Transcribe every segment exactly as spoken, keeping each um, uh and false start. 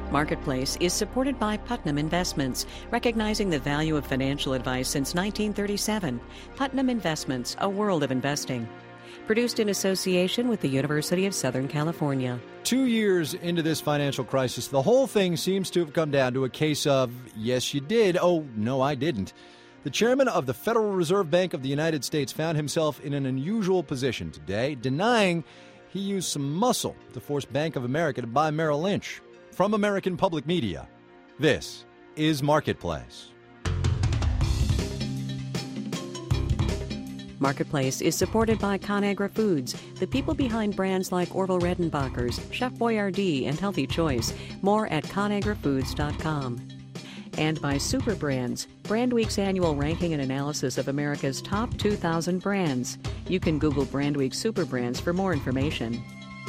Marketplace is supported by Putnam Investments, recognizing the value of financial advice since nineteen thirty-seven. Putnam Investments, a world of investing. Produced in association with the University of Southern California. Two years into this financial crisis, the whole thing seems to have come down to a case of, yes, you did. Oh, no, I didn't. The chairman of the Federal Reserve Bank of the United States found himself in an unusual position today, denying he used some muscle to force Bank of America to buy Merrill Lynch. From American Public Media, this is Marketplace. Marketplace is supported by ConAgra Foods, the people behind brands like Orville Redenbacher's, Chef Boyardee, and Healthy Choice. More at con agra foods dot com. And by Super Brands, Brandweek's annual ranking and analysis of America's top two thousand brands. You can Google Brandweek Super Brands for more information.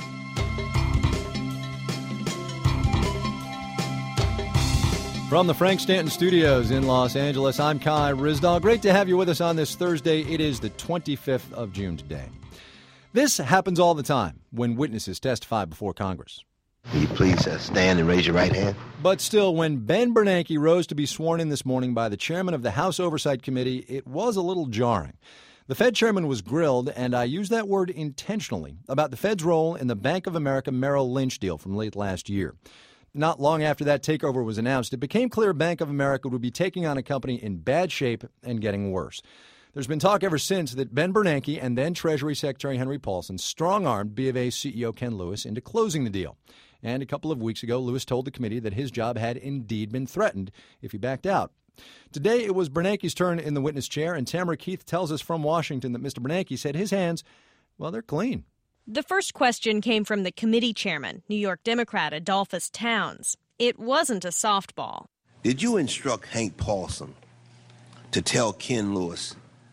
From the Frank Stanton Studios in Los Angeles, I'm Kai Ryssdal. Great to have you with us on this Thursday. It is the twenty-fifth of June today. This happens all the time when witnesses testify before Congress. Will you please uh, stand and raise your right hand? But still, when Ben Bernanke rose to be sworn in this morning by the chairman of the House Oversight Committee, it was a little jarring. The Fed chairman was grilled, and I use that word intentionally, about the Fed's role in the Bank of America Merrill Lynch deal from late last year. Not long after that takeover was announced, it became clear Bank of America would be taking on a company in bad shape and getting worse. There's been talk ever since that Ben Bernanke and then Treasury Secretary Henry Paulson strong-armed B of A C E O Ken Lewis into closing the deal. And a couple of weeks ago, Lewis told the committee that his job had indeed been threatened if he backed out. Today, it was Bernanke's turn in the witness chair, and Tamara Keith tells us from Washington that Mister Bernanke said his hands, well, they're clean. The first question came from the committee chairman, New York Democrat Adolphus Towns. It wasn't a softball. Did you instruct Hank Paulson to tell Ken Lewis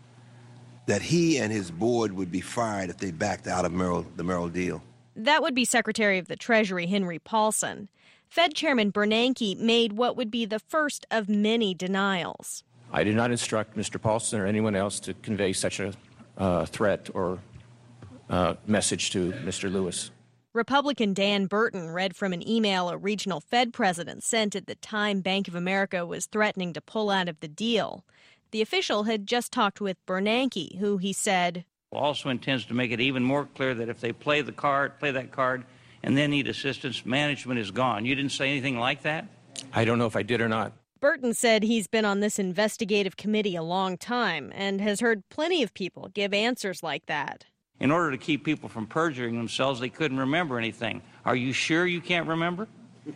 that he and his board would be fired if they backed out of Merrill, the Merrill deal? That would be Secretary of the Treasury Henry Paulson. Fed Chairman Bernanke made what would be the first of many denials. I did not instruct Mister Paulson or anyone else to convey such a uh, threat or uh, message to Mister Lewis. Republican Dan Burton read from an email a regional Fed president sent at the time Bank of America was threatening to pull out of the deal. The official had just talked with Bernanke, who he said also intends to make it even more clear that if they play the card, play that card, and then need assistance, management is gone. You didn't say anything like that? I don't know if I did or not. Burton said he's been on this investigative committee a long time and has heard plenty of people give answers like that. In order to keep people from perjuring themselves, they couldn't remember anything. Are you sure you can't remember?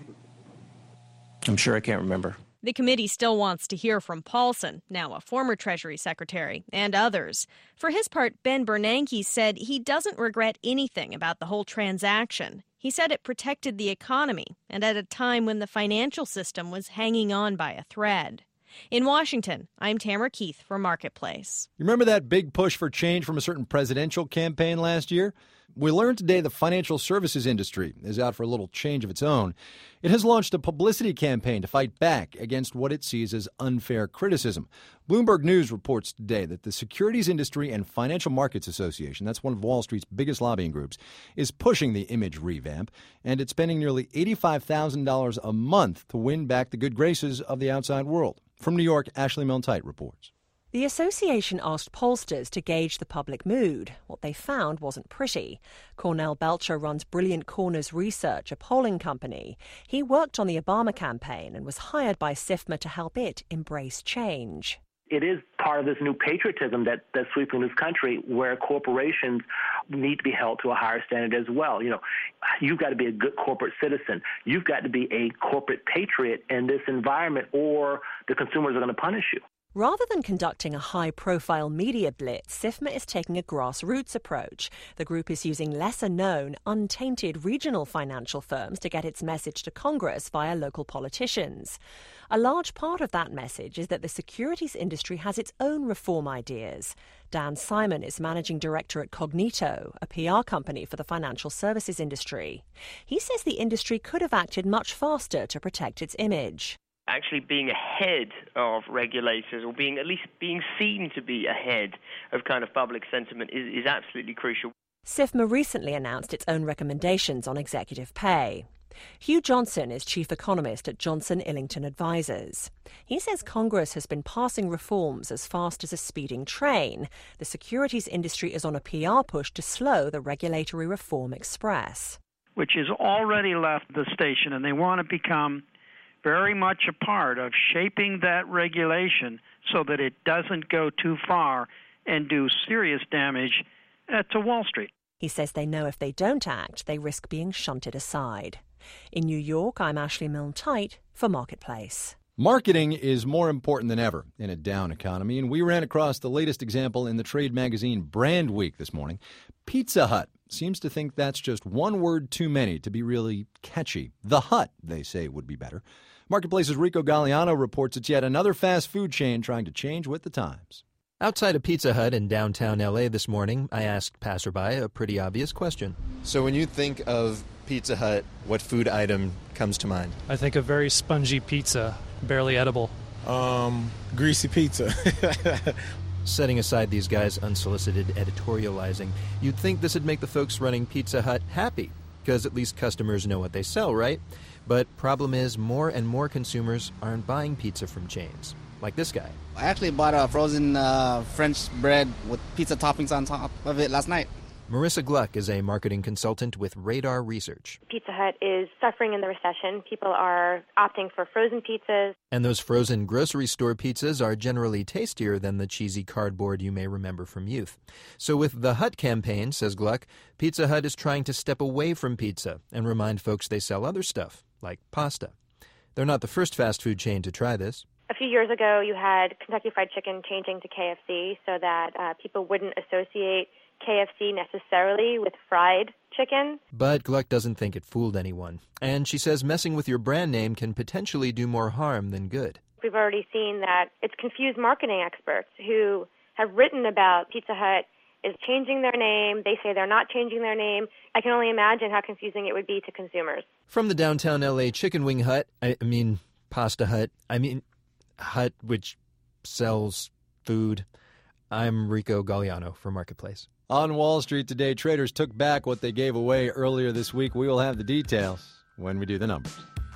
I'm sure I can't remember. The committee still wants to hear from Paulson, now a former Treasury Secretary, and others. For his part, Ben Bernanke said he doesn't regret anything about the whole transaction. He said it protected the economy, and at a time when the financial system was hanging on by a thread. In Washington, I'm Tamara Keith for Marketplace. You remember that big push for change from a certain presidential campaign last year? We learned today the financial services industry is out for a little change of its own. It has launched a publicity campaign to fight back against what it sees as unfair criticism. Bloomberg News reports today that the Securities Industry and Financial Markets Association, that's one of Wall Street's biggest lobbying groups, is pushing the image revamp, and it's spending nearly eighty-five thousand dollars a month to win back the good graces of the outside world. From New York, Ashley Milne-Tite reports. The association asked pollsters to gauge the public mood. What they found wasn't pretty. Cornell Belcher runs Brilliant Corners Research, a polling company. He worked on the Obama campaign and was hired by SIFMA to help it embrace change. It is part of this new patriotism that, that's sweeping this country, where corporations need to be held to a higher standard as well. You know, you've got to be a good corporate citizen. You've got to be a corporate patriot in this environment, or the consumers are going to punish you. Rather than conducting a high-profile media blitz, SIFMA is taking a grassroots approach. The group is using lesser-known, untainted regional financial firms to get its message to Congress via local politicians. A large part of that message is that the securities industry has its own reform ideas. Dan Simon is managing director at Cognito, a P R company for the financial services industry. He says the industry could have acted much faster to protect its image. Actually being ahead of regulators, or being at least being seen to be ahead of kind of public sentiment, is, is absolutely crucial. SIFMA recently announced its own recommendations on executive pay. Hugh Johnson is chief economist at Johnson Illington Advisors. He says Congress has been passing reforms as fast as a speeding train. The securities industry is on a P R push to slow the regulatory reform express. Which has already left the station, and they want to become very much a part of shaping that regulation so that it doesn't go too far and do serious damage uh, to Wall Street. He says they know if they don't act, they risk being shunted aside. In New York, I'm Ashley Milne-Tite for Marketplace. Marketing is more important than ever in a down economy, and we ran across the latest example in the trade magazine Brand Week this morning. Pizza Hut seems to think that's just one word too many to be really catchy. The Hut, they say, would be better. Marketplace's Rico Galliano reports it's yet another fast food chain trying to change with the times. Outside a Pizza Hut in downtown L A this morning, I asked passerby a pretty obvious question. So when you think of Pizza Hut, what food item comes to mind? I think a very spongy pizza, barely edible. Um, greasy pizza. Setting aside these guys' unsolicited editorializing, you'd think this would make the folks running Pizza Hut happy, because at least customers know what they sell, right? But problem is, more and more consumers aren't buying pizza from chains, like this guy. I actually bought a frozen uh, French bread with pizza toppings on top of it last night. Marissa Gluck is a marketing consultant with Radar Research. Pizza Hut is suffering in the recession. People are opting for frozen pizzas. And those frozen grocery store pizzas are generally tastier than the cheesy cardboard you may remember from youth. So with the Hut campaign, says Gluck, Pizza Hut is trying to step away from pizza and remind folks they sell other stuff, like pasta. They're not the first fast food chain to try this. A few years ago, you had Kentucky Fried Chicken changing to K F C so that uh, people wouldn't associate K F C necessarily with fried chicken. But Gluck doesn't think it fooled anyone. And she says messing with your brand name can potentially do more harm than good. We've already seen that it's confused marketing experts who have written about Pizza Hut is changing their name. They say they're not changing their name. I can only imagine how confusing it would be to consumers. From the downtown L A Chicken Wing Hut, I mean Pasta Hut, I mean Hut, which sells food, I'm Rico Galliano for Marketplace. On Wall Street today, traders took back what they gave away earlier this week. We will have the details when we do the numbers.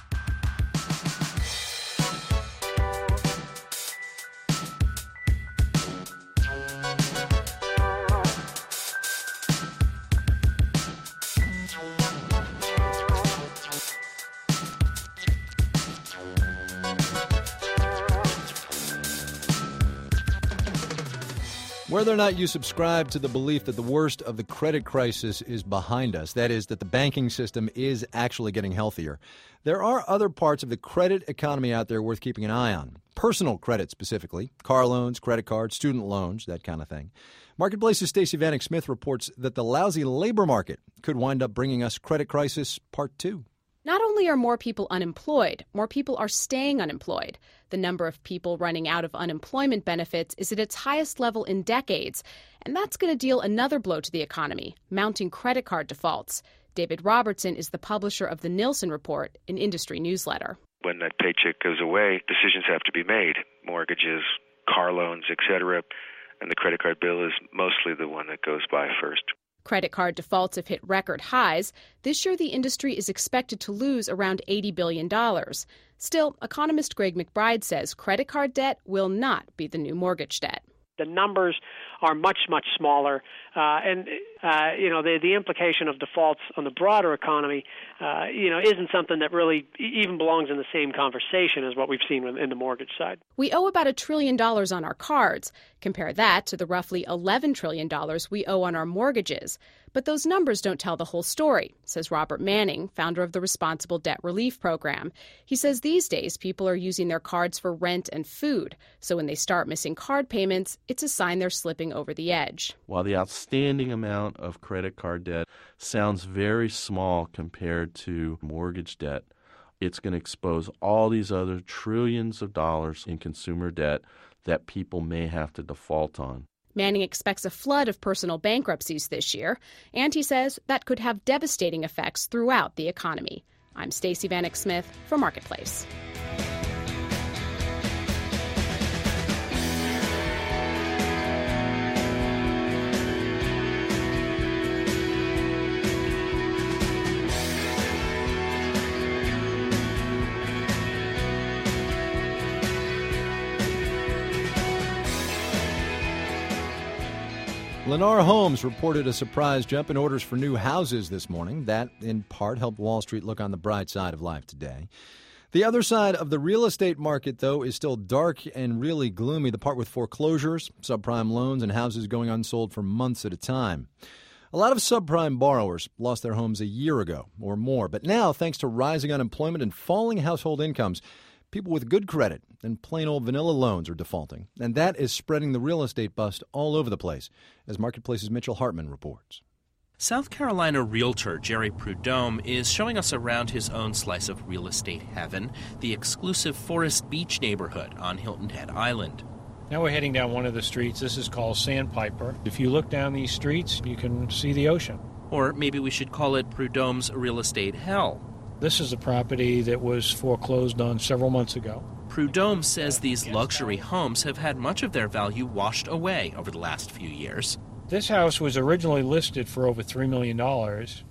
Whether or not you subscribe to the belief that the worst of the credit crisis is behind us, that is, that the banking system is actually getting healthier, there are other parts of the credit economy out there worth keeping an eye on. Personal credit specifically, car loans, credit cards, student loans, that kind of thing. Marketplace's Stacey Vanek Smith reports that the lousy labor market could wind up bringing us credit crisis part two. Not only are more people unemployed, more people are staying unemployed. The number of people running out of unemployment benefits is at its highest level in decades, and that's going to deal another blow to the economy, mounting credit card defaults. David Robertson is the publisher of the Nielsen Report, an industry newsletter. When that paycheck goes away, decisions have to be made, mortgages, car loans, et cetera, and the credit card bill is mostly the one that goes by first. Credit card defaults have hit record highs. This year, the industry is expected to lose around eighty billion dollars. Still, economist Greg McBride says credit card debt will not be the new mortgage debt. The numbers are much, much smaller. Uh, and, uh, you know, the, the implication of defaults on the broader economy, uh, you know, isn't something that really even belongs in the same conversation as what we've seen in the mortgage side. We owe about a trillion dollars on our cards. Compare that to the roughly eleven trillion dollars we owe on our mortgages. But those numbers don't tell the whole story, says Robert Manning, founder of the Responsible Debt Relief Program. He says these days people are using their cards for rent and food. So when they start missing card payments, it's a sign they're slipping over the edge. While the outstanding amount of credit card debt sounds very small compared to mortgage debt, it's going to expose all these other trillions of dollars in consumer debt that people may have to default on. Manning expects a flood of personal bankruptcies this year, and he says that could have devastating effects throughout the economy. I'm Stacey Vanek Smith for Marketplace. Lennar Homes reported a surprise jump in orders for new houses this morning. That, in part, helped Wall Street look on the bright side of life today. The other side of the real estate market, though, is still dark and really gloomy, the part with foreclosures, subprime loans, and houses going unsold for months at a time. A lot of subprime borrowers lost their homes a year ago or more, but now, thanks to rising unemployment and falling household incomes, people with good credit and plain old vanilla loans are defaulting, and that is spreading the real estate bust all over the place, as Marketplace's Mitchell Hartman reports. South Carolina realtor Jerry Prudhomme is showing us around his own slice of real estate heaven, the exclusive Forest Beach neighborhood on Hilton Head Island. Now we're heading down one of the streets. This is called Sandpiper. If you look down these streets, you can see the ocean. Or maybe we should call it Prudhomme's real estate hell. This is a property that was foreclosed on several months ago. Prudhomme says these luxury homes have had much of their value washed away over the last few years. This house was originally listed for over three million dollars,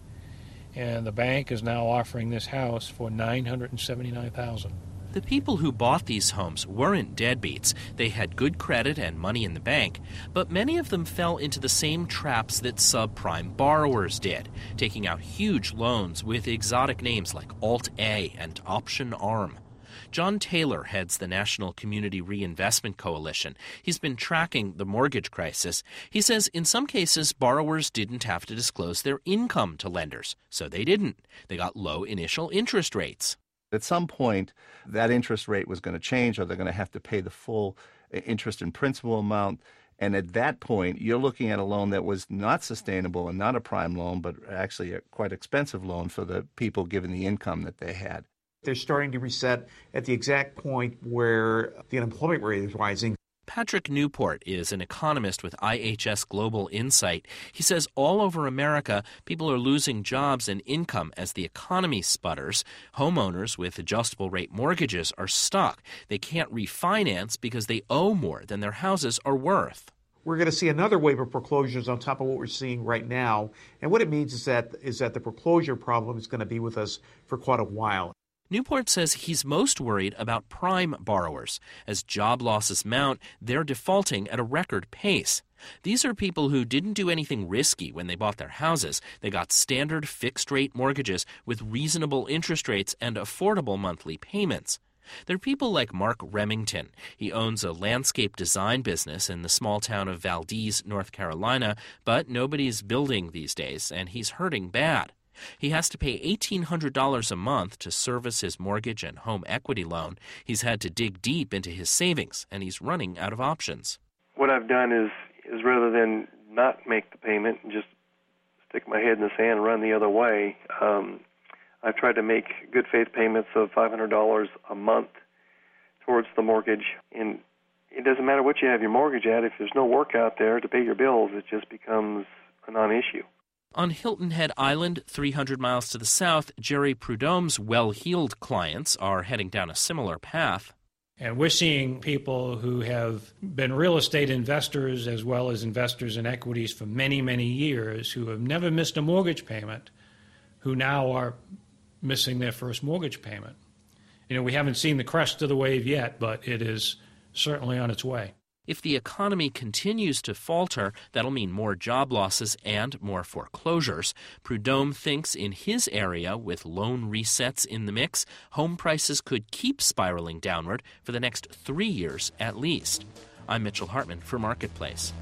and the bank is now offering this house for nine hundred seventy-nine thousand dollars. The people who bought these homes weren't deadbeats. They had good credit and money in the bank, but many of them fell into the same traps that subprime borrowers did, taking out huge loans with exotic names like Alt-A and Option Arm. John Taylor heads the National Community Reinvestment Coalition. He's been tracking the mortgage crisis. He says in some cases, borrowers didn't have to disclose their income to lenders, so they didn't. They got low initial interest rates. At some point, that interest rate was going to change, or they're going to have to pay the full interest and principal amount. And at that point, you're looking at a loan that was not sustainable and not a prime loan, but actually a quite expensive loan for the people given the income that they had. They're starting to reset at the exact point where the unemployment rate is rising. Patrick Newport is an economist with I H S Global Insight. He says all over America, people are losing jobs and income as the economy sputters. Homeowners with adjustable rate mortgages are stuck. They can't refinance because they owe more than their houses are worth. We're going to see another wave of foreclosures on top of what we're seeing right now. And what it means is that is that the foreclosure problem is going to be with us for quite a while. Newport says he's most worried about prime borrowers. As job losses mount, they're defaulting at a record pace. These are people who didn't do anything risky when they bought their houses. They got standard fixed-rate mortgages with reasonable interest rates and affordable monthly payments. They're people like Mark Remington. He owns a landscape design business in the small town of Valdez, North Carolina, but nobody's building these days, and he's hurting bad. He has to pay eighteen hundred dollars a month to service his mortgage and home equity loan. He's had to dig deep into his savings, and he's running out of options. What I've done is, is rather than not make the payment and just stick my head in the sand and run the other way, um, I've tried to make good faith payments of five hundred dollars a month towards the mortgage. And it doesn't matter what you have your mortgage at. If there's no work out there to pay your bills, it just becomes a non-issue. On Hilton Head Island, three hundred miles to the south, Jerry Prudhomme's well-heeled clients are heading down a similar path. And we're seeing people who have been real estate investors as well as investors in equities for many, many years who have never missed a mortgage payment, who now are missing their first mortgage payment. You know, we haven't seen the crest of the wave yet, but it is certainly on its way. If the economy continues to falter, that'll mean more job losses and more foreclosures. Prudhomme thinks in his area, with loan resets in the mix, home prices could keep spiraling downward for the next three years at least. I'm Mitchell Hartman for Marketplace.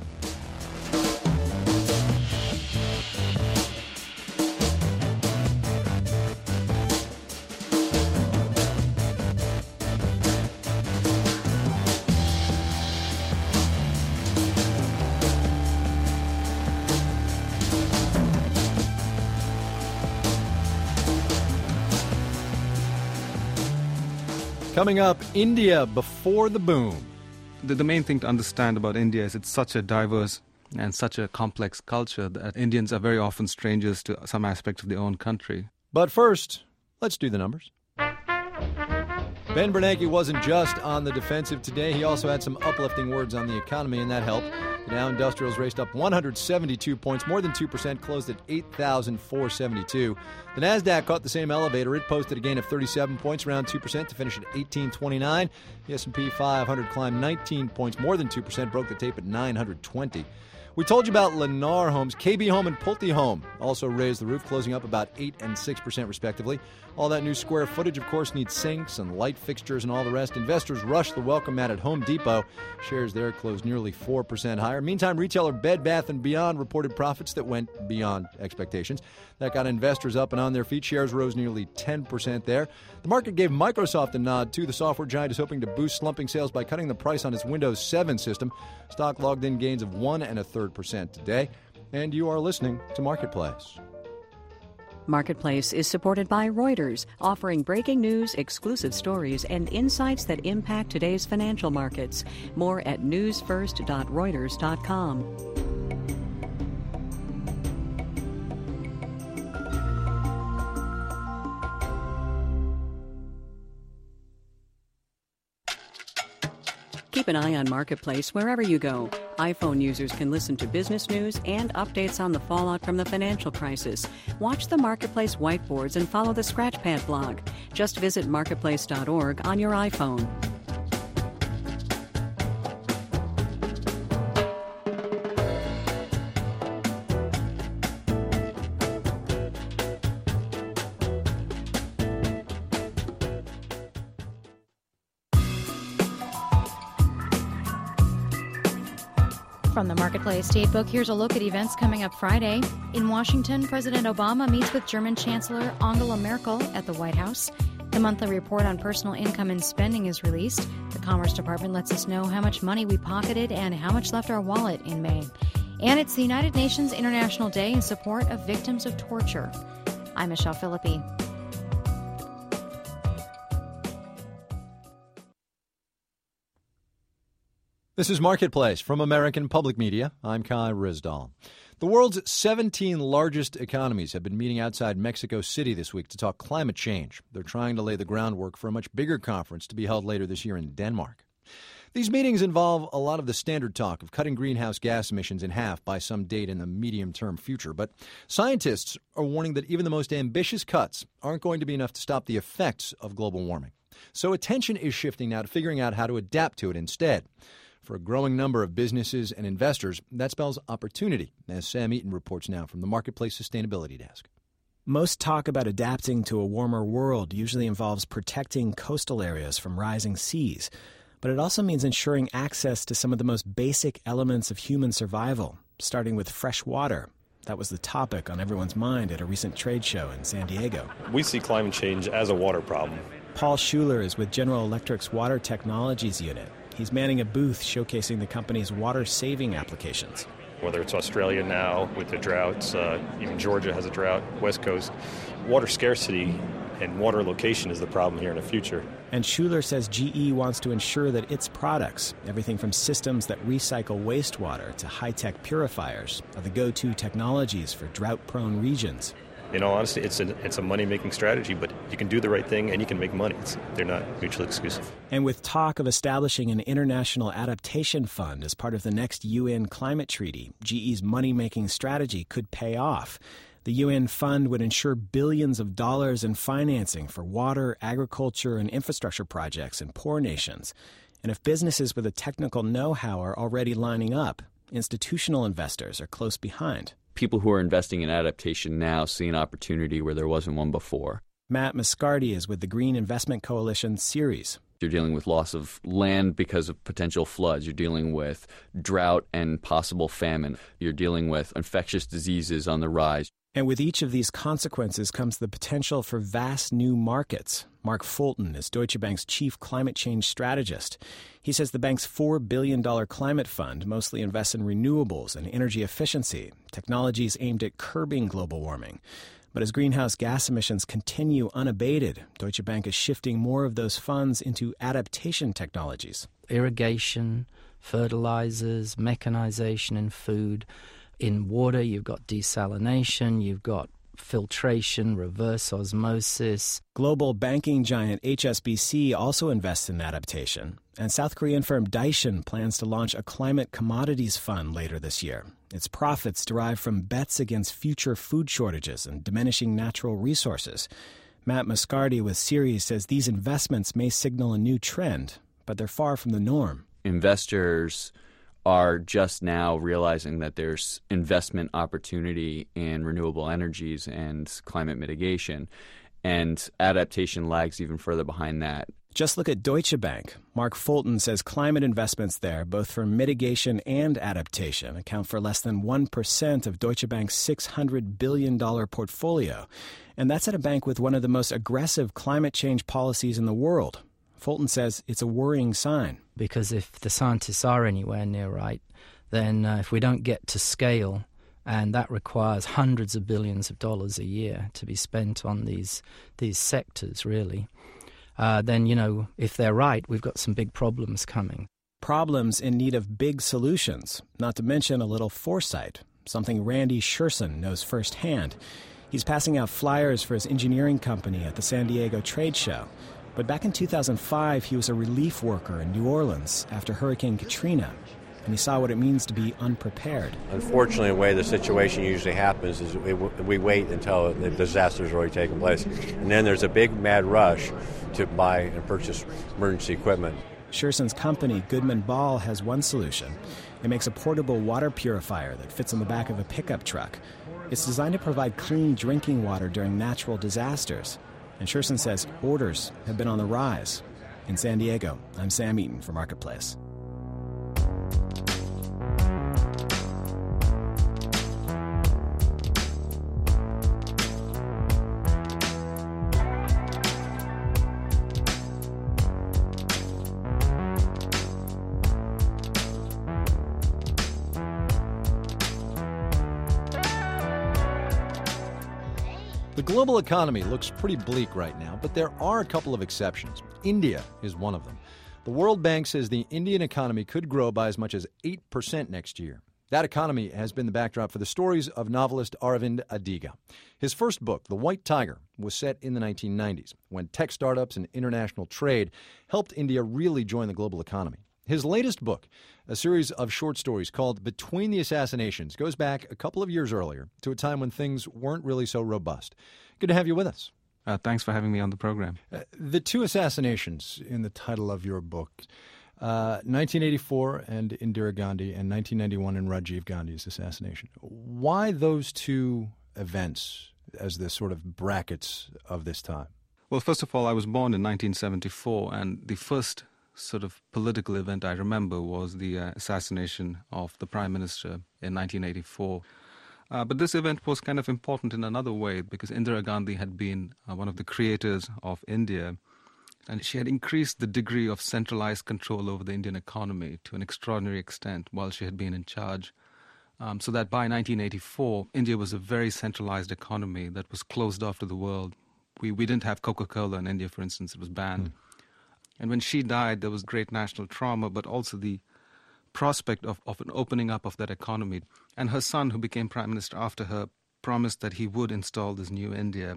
Coming up, India before the boom. The, the main thing to understand about India is it's such a diverse and such a complex culture that Indians are very often strangers to some aspect of their own country. But first, let's do the numbers. Ben Bernanke wasn't just on the defensive today. He also had some uplifting words on the economy, and that helped. The Dow Industrials raced up one hundred seventy-two points, more than two percent, closed at eight thousand four hundred seventy-two. The Nasdaq caught the same elevator. It posted a gain of thirty-seven points, around two percent, to finish at eighteen twenty-nine. The S and P five hundred climbed nineteen points, more than two percent, broke the tape at nine hundred twenty. We told you about Lennar Homes. K B Home and Pulte Home also raised the roof, closing up about eight and six percent respectively. All that new square footage, of course, needs sinks and light fixtures and all the rest. Investors rushed the welcome mat at Home Depot. Shares there closed nearly four percent higher. Meantime, retailer Bed Bath and Beyond reported profits that went beyond expectations. That got investors up and on their feet. Shares rose nearly ten percent there. The market gave Microsoft a nod, too. The software giant is hoping to boost slumping sales by cutting the price on its Windows seven system. Stock logged in gains of one and a third percent today. And you are listening to Marketplace. Marketplace is supported by Reuters, offering breaking news, exclusive stories, and insights that impact today's financial markets. More at news first dot reuters dot com. Keep an eye on Marketplace wherever you go. iPhone users can listen to business news and updates on the fallout from the financial crisis. Watch the Marketplace whiteboards and follow the Scratchpad blog. Just visit marketplace dot org on your iPhone. From the Marketplace Datebook, here's a look at events coming up Friday. In Washington, President Obama meets with German Chancellor Angela Merkel at the White House. The monthly report on personal income and spending is released. The Commerce Department lets us know how much money we pocketed and how much left our wallet in May. And it's the United Nations International Day in support of victims of torture. I'm Michelle Philippi. This is Marketplace from American Public Media. I'm Kai Rizdal. The world's seventeen largest economies have been meeting outside Mexico City this week to talk climate change. They're trying to lay the groundwork for a much bigger conference to be held later this year in Denmark. These meetings involve a lot of the standard talk of cutting greenhouse gas emissions in half by some date in the medium-term future. But scientists are warning that even the most ambitious cuts aren't going to be enough to stop the effects of global warming. So attention is shifting now to figuring out how to adapt to it instead. For a growing number of businesses and investors, that spells opportunity, as Sam Eaton reports now from the Marketplace Sustainability Desk. Most talk about adapting to a warmer world usually involves protecting coastal areas from rising seas, but it also means ensuring access to some of the most basic elements of human survival, starting with fresh water. That was the topic on everyone's mind at a recent trade show in San Diego. We see climate change as a water problem. Paul Schuler is with General Electric's Water Technologies unit. He's manning a booth showcasing the company's water-saving applications. Whether it's Australia now with the droughts, uh, even Georgia has a drought, West Coast, water scarcity and water location is the problem here in the future. And Schuler says G E wants to ensure that its products, everything from systems that recycle wastewater to high-tech purifiers, are the go-to technologies for drought-prone regions. In all honesty, it's a, it's a money-making strategy, but you can do the right thing and you can make money. It's, they're not mutually exclusive. And with talk of establishing an international adaptation fund as part of the next U N climate treaty, G E's money-making strategy could pay off. The U N fund would ensure billions of dollars in financing for water, agriculture, and infrastructure projects in poor nations. And if businesses with a technical know-how are already lining up, institutional investors are close behind. People who are investing in adaptation now see an opportunity where there wasn't one before. Matt Moscardi is with the Green Investment Coalition Ceres. You're dealing with loss of land because of potential floods. You're dealing with drought and possible famine. You're dealing with infectious diseases on the rise. And with each of these consequences comes the potential for vast new markets. Mark Fulton is Deutsche Bank's chief climate change strategist. He says the bank's four billion dollars climate fund mostly invests in renewables and energy efficiency, technologies aimed at curbing global warming. But as greenhouse gas emissions continue unabated, Deutsche Bank is shifting more of those funds into adaptation technologies. Irrigation, fertilizers, mechanization in food. In water, you've got desalination, you've got filtration, reverse osmosis. Global banking giant H S B C also invests in adaptation. And South Korean firm Daishin plans to launch a climate commodities fund later this year. Its profits derive from bets against future food shortages and diminishing natural resources. Matt Moscardi with Ceres says these investments may signal a new trend, but they're far from the norm. Investors are just now realizing that there's investment opportunity in renewable energies and climate mitigation, and adaptation lags even further behind that. Just look at Deutsche Bank. Mark Fulton says climate investments there, both for mitigation and adaptation, account for less than one percent of Deutsche Bank's six hundred billion dollars portfolio. And that's at a bank with one of the most aggressive climate change policies in the world. Fulton says it's a worrying sign. Because if the scientists are anywhere near right, then uh, if we don't get to scale, and that requires hundreds of billions of dollars a year to be spent on these these sectors, really, uh, then, you know, if they're right, we've got some big problems coming. Problems in need of big solutions, not to mention a little foresight, something Randy Scherson knows firsthand. He's passing out flyers for his engineering company at the San Diego trade show. But back in two thousand five, he was a relief worker in New Orleans after Hurricane Katrina, and he saw what it means to be unprepared. Unfortunately, the way the situation usually happens is we, we wait until the disaster's already taken place, and then there's a big mad rush to buy and purchase emergency equipment. Scherson's company, Goodman Ball, has one solution. It makes a portable water purifier that fits in the back of a pickup truck. It's designed to provide clean drinking water during natural disasters. And Scherson says orders have been on the rise. In San Diego, I'm Sam Eaton for Marketplace. The global economy looks pretty bleak right now, but there are a couple of exceptions. India is one of them. The World Bank says the Indian economy could grow by as much as eight percent next year. That economy has been the backdrop for the stories of novelist Aravind Adiga. His first book, The White Tiger, was set in the nineteen nineties, when tech startups and international trade helped India really join the global economy. His latest book, a series of short stories called Between the Assassinations, goes back a couple of years earlier to a time when things weren't really so robust. Good to have you with us. Uh, thanks for having me on the program. Uh, the two assassinations in the title of your book, uh, nineteen eighty-four and Indira Gandhi, and nineteen ninety-one and Rajiv Gandhi's assassination. Why those two events as the sort of brackets of this time? Well, first of all, I was born in nineteen seventy-four, and the first sort of political event I remember was the uh, assassination of the Prime Minister in nineteen eighty-four. Uh, but this event was kind of important in another way because Indira Gandhi had been uh, one of the creators of India, and she had increased the degree of centralized control over the Indian economy to an extraordinary extent while she had been in charge. Um, so that by nineteen eighty-four, India was a very centralized economy that was closed off to the world. We, we didn't have Coca-Cola in India, for instance. It was banned. Mm. And when she died, there was great national trauma, but also the prospect of, of an opening up of that economy. And her son, who became prime minister after her, promised that he would install this new India.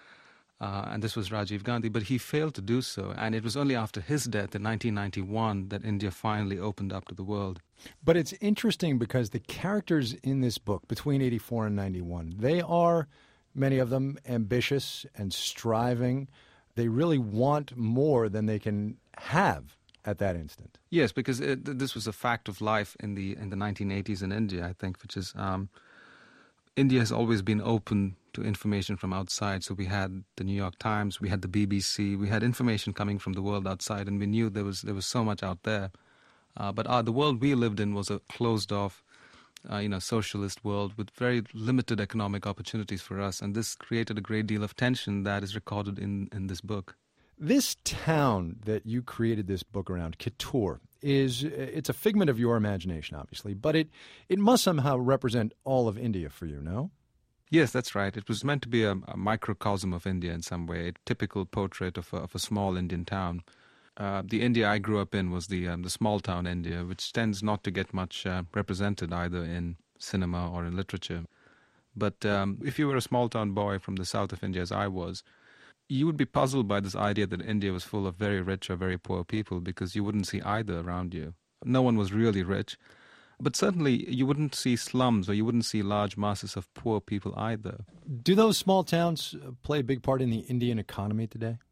Uh, and this was Rajiv Gandhi, but he failed to do so. And it was only after his death in nineteen ninety-one that India finally opened up to the world. But it's interesting because the characters in this book, between eighty-four and ninety-one, they are, many of them, ambitious and striving. They really want more than they can have at that instant. Yes, because it, this was a fact of life in the in the nineteen eighties in India, I think, which is um, India has always been open to information from outside. So we had the New York Times, we had the B B C, we had information coming from the world outside, and we knew there was there was so much out there. Uh, but uh, the world we lived in was a closed-off, uh, you know, socialist world with very limited economic opportunities for us, and this created a great deal of tension that is recorded in, in this book. This town that you created this book around, Kittur, is it's a figment of your imagination, obviously, but it, it must somehow represent all of India for you, no? Yes, that's right. It was meant to be a, a microcosm of India in some way, a typical portrait of a, of a small Indian town. Uh, the India I grew up in was the um, the small town India, which tends not to get much uh, represented either in cinema or in literature. But um, if you were a small town boy from the south of India, as I was, you would be puzzled by this idea that India was full of very rich or very poor people because you wouldn't see either around you. No one was really rich, but certainly you wouldn't see slums or you wouldn't see large masses of poor people either. Do those small towns play a big part in the Indian economy today?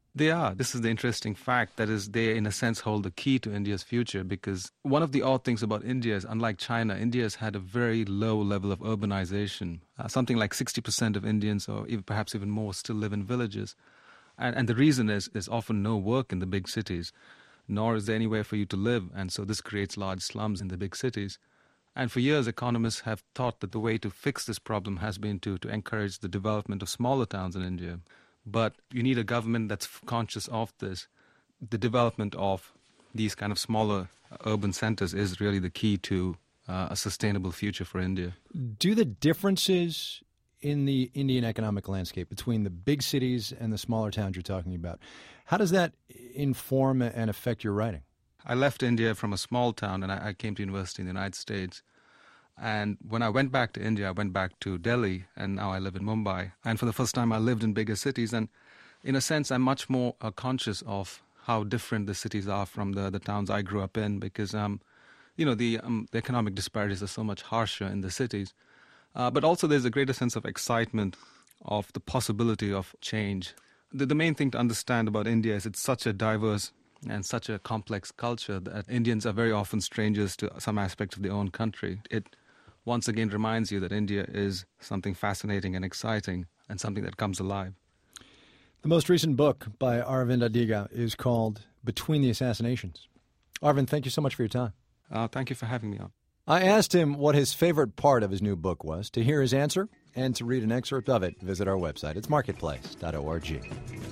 They are. This is the interesting fact. That is, they, in a sense, hold the key to India's future, because one of the odd things about India is, unlike China, India has had a very low level of urbanization. Uh, something like sixty percent of Indians, or even, perhaps even more, still live in villages. And, and the reason is there's often no work in the big cities, nor is there anywhere for you to live. And so this creates large slums in the big cities. And for years, economists have thought that the way to fix this problem has been to, to encourage the development of smaller towns in India. But you need a government that's conscious of this. The development of these kind of smaller urban centers is really the key to uh, a sustainable future for India. Do the differences in the Indian economic landscape between the big cities and the smaller towns you're talking about, how does that inform and affect your writing? I left India from a small town and I, I came to university in the United States. And when I went back to India, I went back to Delhi, and now I live in Mumbai. And for the first time, I lived in bigger cities. And in a sense, I'm much more uh, conscious of how different the cities are from the, the towns I grew up in, because, um, you know, the, um, the economic disparities are so much harsher in the cities. Uh, but also there's a greater sense of excitement of the possibility of change. The, the main thing to understand about India is it's such a diverse and such a complex culture that Indians are very often strangers to some aspect of their own country. It once again reminds you that India is something fascinating and exciting and something that comes alive. The most recent book by Aravind Adiga is called Between the Assassinations. Aravind, thank you so much for your time. Uh, thank you for having me on. I asked him what his favorite part of his new book was. To hear his answer and to read an excerpt of it, visit our website. It's marketplace dot org.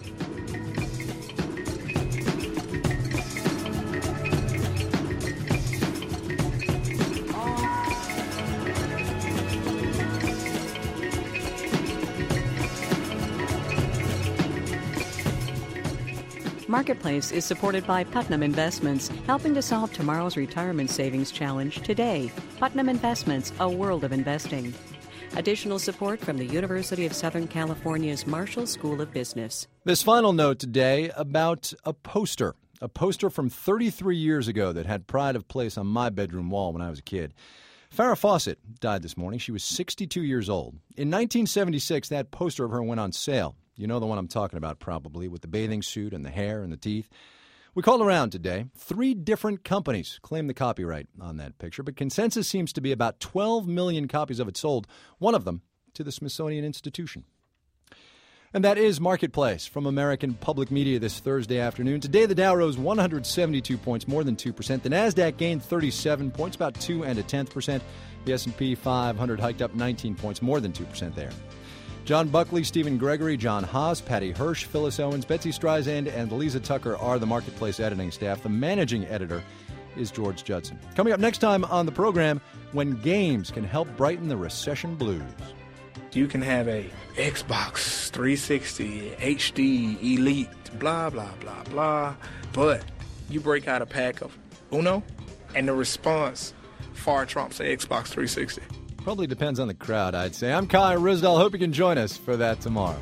Marketplace is supported by Putnam Investments, helping to solve tomorrow's retirement savings challenge today. Putnam Investments, a world of investing. Additional support from the University of Southern California's Marshall School of Business. This final note today about a poster. A poster from thirty-three years ago that had pride of place on my bedroom wall when I was a kid. Farrah Fawcett died this morning. She was sixty-two years old. In nineteen seventy-six, that poster of her went on sale. You know the one I'm talking about, probably, with the bathing suit and the hair and the teeth. We called around today. Three different companies claim the copyright on that picture, but consensus seems to be about twelve million copies of it sold, one of them to the Smithsonian Institution. And that is Marketplace from American Public Media this Thursday afternoon. Today, the Dow rose one hundred seventy-two points, more than two percent. The NASDAQ gained thirty-seven points, about two and a tenth percent. The S and P five hundred hiked up nineteen points, more than two percent there. John Buckley, Stephen Gregory, John Haas, Patty Hirsch, Phyllis Owens, Betsy Streisand, and Lisa Tucker are the Marketplace editing staff. The managing editor is George Judson. Coming up next time on the program, when games can help brighten the recession blues. You can have a Xbox three sixty, H D, Elite, blah, blah, blah, blah, but you break out a pack of Uno, and the response far trumps the Xbox three sixty. Probably depends on the crowd, I'd say. I'm Kai Risdall. Hope you can join us for that tomorrow.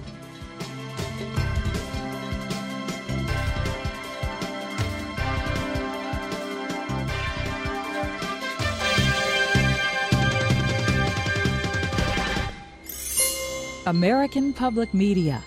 American Public Media.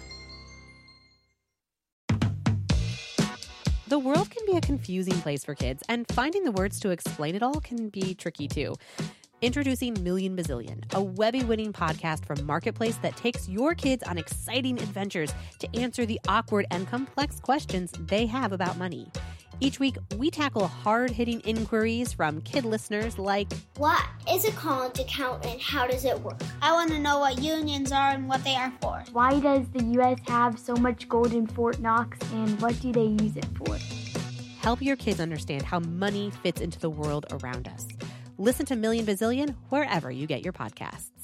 The world can be a confusing place for kids, and finding the words to explain it all can be tricky too. Introducing Million Bazillion, a Webby-winning podcast from Marketplace that takes your kids on exciting adventures to answer the awkward and complex questions they have about money. Each week, we tackle hard-hitting inquiries from kid listeners like, what is a college account and how does it work? I want to know what unions are and what they are for. Why does the U S have so much gold in Fort Knox and what do they use it for? Help your kids understand how money fits into the world around us. Listen to Million Bazillion wherever you get your podcasts.